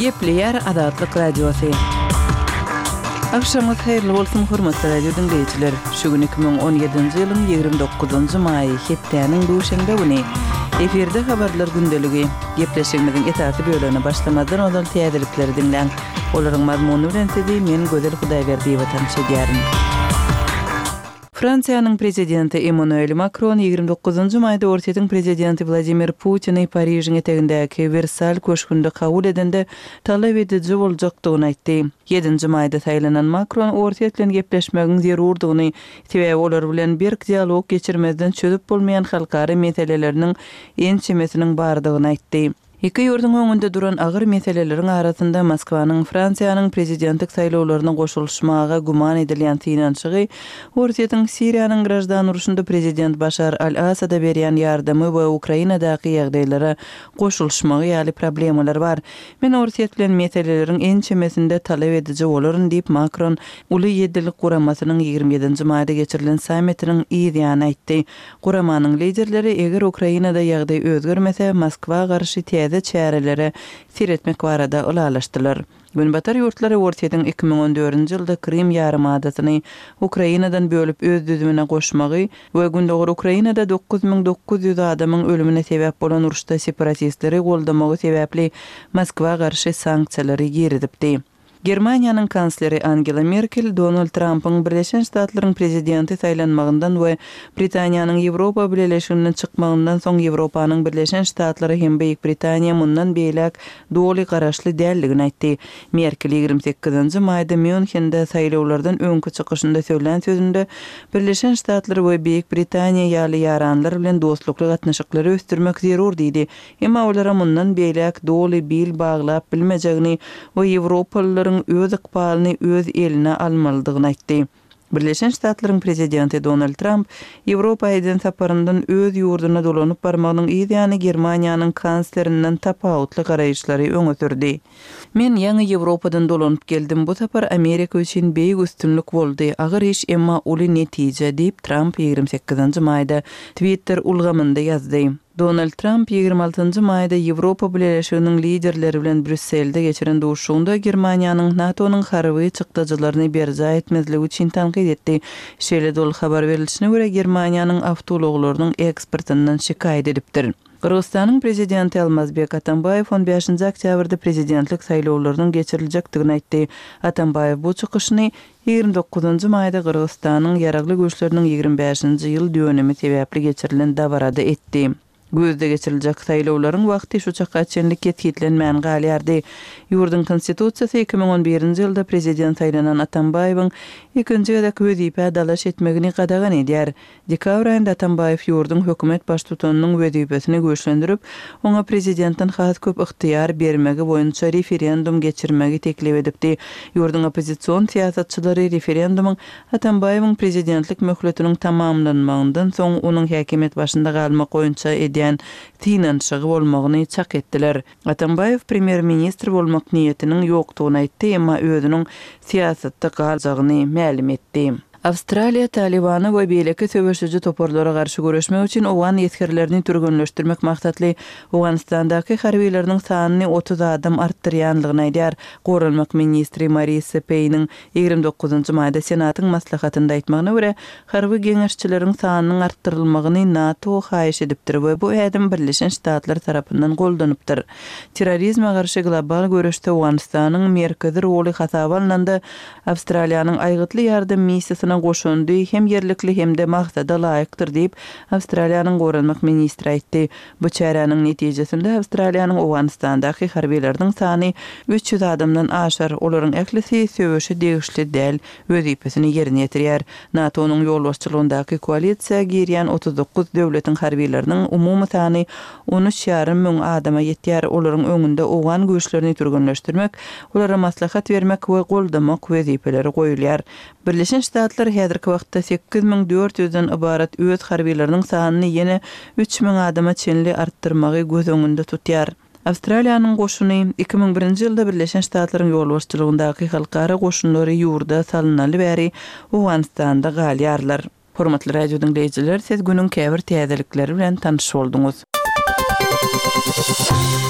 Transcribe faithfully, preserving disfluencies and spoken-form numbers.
Gepleyer Adatlyk Radiosu. Akşamyz hayrly bolsun hormatly radio dinleýijiler. Şu gün iki bin on ýedinji ýylyň ýigirme dokuzunjy maý hepdeniň duşanda güni. Eferde habarlar gündeligi. Gepleşigimiziň etaty bölügine başlamadan oňal täzelikleri dinleň. Olaryň mazmuny bilen sizi men Gözel Hudaýberdiýew tanışa diýerim. Fransiýanyň prezidenti Emmanuel Macron ýigirme dokuzunjy maýda Ortiýanyň prezidenti Vladimir Putin'i Parijiň etegindäki Versal köşkünde kabul edende talap edici boljakdygyny aýtdy. ýedinji maýda saýlanan Macron Ortiýa bilen gepleşmegiň zerurdygyny, sebäbi olar bilen bir dialog geçirmezden çözüp bolmaýan halkara meseleleriniň ençemesiniň bardygyny aýtdy. Iki ýurdun öňünde duran agyr meseleleriň arasynda Moskwanyň Fransiýanyň prezidentlik saýlawlaryna goşulmagy guman edilýän tinançygy, Ortiýanyň Siriýanyň grajdan uruşunda prezident Başar al-Asada berýän ýardamy we Ukrainadaky ýagdaýlara goşulmagy ýaly problemalar bar. Men Ortiýa bilen meseleleriň ençemesinde talap edici bolaryn diýip Macron uly ýedilik guramasynyň ýigirme ýedinji maýda geçirilen sammitiniň ýygyny aýtdy. Guramanyň liderleri eger Ukrainada ýagdaý özgermese Moskwa garşy çärelere siretmek barada ulalaşdylar. Günbatar ýurtlary Ortiýanyň iki bin on dördünji ýylda Krim ýarymadasyny Ukrainadan bölüp öz düzümine goşmagy we gündäki Ukrainada dokuz bin dokuz ýüz adamyň ölümine sebäp bolan uruşda separatistleri goldamagy sebäpli Moskwa garşy sanksiýalary giridipdi. Germaniýanyň kansleri Angela Merkel Donald Trump'yň Birleşen Ştatlaryň prezidenti saýlanmagyndan we Britaniýanyň Ýewropa Birleşigininden çykmagyndan soň Ýewropanyň Birleşen Ştatlary hem Beýik Britaniýa mundan beýlek doly garaşly däldigini aýtdy. Merkel ýigirme sekizinji maýda Münchende saýlawlardan öňkü çykyşynda söýlen sözünde Birleşen Ştatlar we Beýik Britaniýa ýaly ýaranlar bilen dostlukly gatnaşyklary ösdürmek zerur diýdi. Emma olara mundan beýlek doly bil baglap bilmejegini we Ýewropalylar öz ykbalyny öz eline almalydygyny aýtdy. Birleşen Ştatlaryň prezidenti Donald Trump Ýewropaýdan saparyndan öz ýurduna dolanyp barmagynyň ýa-da Germaniýanyň kanslerinden tapawutly garaýşlary öňe sürdi. Men ýa-ni Ýewropadan dolanyp geldim. Bu sapar Amerika üçin beýik üstünlük boldy. Agyr iş emma uly netije diýip Trump ýigirme sekizinji maýda Twitter ulgamynda ýazdy. Donald Trump ýigirme altyncı maýda Ýewropa Birleşiginiň liderleri bilen Brüsselde geçiren duşugynda Germaniýanyň NATO'nyň harby çykdyjylaryny berja etmezligi üçin tanqid etdi. Şeýle dol habar berilişine görä Germaniýanyň awtologlarynyň eksportyndan şikaýet edipdir. Kırgızstanyň prezidenti Almazbek Atambayew on beşinji oktýabrda prezidentlik saýlawlarynyň geçiriljekdigini aýtdy. Atambayew bu çykyşyny ýigirme dokuzunjy maýda Kırgızstanyň ýaragly güýçleriniň ýigirme beşinji ýyl dönemi sebäpli geçirilen dabarada etdi. Gözde geçiriljek saýlawlaryň wagty şu çaka çenlik ýetkilenmän galýardy. Ýurdun konstitusiýasy iki bin on birinji ýylda prezident saýlanan Atambayewiň ikinji ýylda wezipä dalaş etmegini gadagan edýär. Dekabr aýynda Atambayew ýurdun hökümet baştutanynyň wezipesini güýçlendirip, oňa prezidentin has köp yktyýar bermegi boýunça referendum geçirmegi teklip edipdi. Ýurdun opozisiýon siýasatçylary referendumyň Atambayewiň prezidentlik möhletiniň tamamlanmagyndan soň onuň häkimet başynda galmak boýunça edýän tinançygy bolmagyny çak etdiler. Atambayew premier-ministr bolmak niýetiniň ýokdugyny aýtdy, emma özüniň siýasatda galjagyny ma'lum etdi. Awstraliýa Talibany we beýleki söwüşüji toporlara garşy görüşmek üçin owan ýetkirilerini türgünleşdirmek maksatly Awganistandaky harbiýleriň sanyny otuz adam artdyrýanlygyny aýdýar. Gorunmak ministri Marise Payne'ň ýigirme dokuzunjy maýda senatyň maslahatynda aýtmagyna görä, harby geňeşçileriň sanynyň artdyrylmagyny NATO haýyş edipdir we bu ädim Birleşen Ştatlar tarapyndan goldanypdyr. Terrorizme garşy global görüşde Awganistanyň merkezi roly hasaba alynanda Awstraliýanyň aýgytly ýardam missiýasyna goşundy hem yerlikli hem de maksada laýykdyr diýip Awstraliýanyň gorunmak ministri aýtdy. Bu çäreniň netijesinde Awstraliýanyň Awganistandaky harbiýleriň sany üç ýüz adamdan aşar. Olaryň eklisi söwüşi degişli däl wezipesini ýerine ýetirýär. NATO'nyň ýolbaşçylygyndaky koalisiýa girýän otuz dokuz döwletiň harbiýleriniň umumy sany on üç ýarym müň adama ýetýär. Olaryň öňünde Awgan güýçlerini türgünleşdirmek, olara maslahat bermek we goldamak wezipeleri goýulýar. Birleşen Ştatlar häzirki wagtda sekiz bin dört ýüzden ibarat öz harbiýleriniň sanyny ýene üç bin adama çenli artdyrmagy göz öňünde tutýar. Awstraliýanyň goşuny iki bin birinji ýylda Birleşen Ştatlaryň ýolbaşçylygyndaky halkara goşunlary ýurda salynaly bäri Awganistanda galýarlar. Hormatly radio dinleýijiler, siz günüň käbir täzelikleri bilen tanış bolduňuz.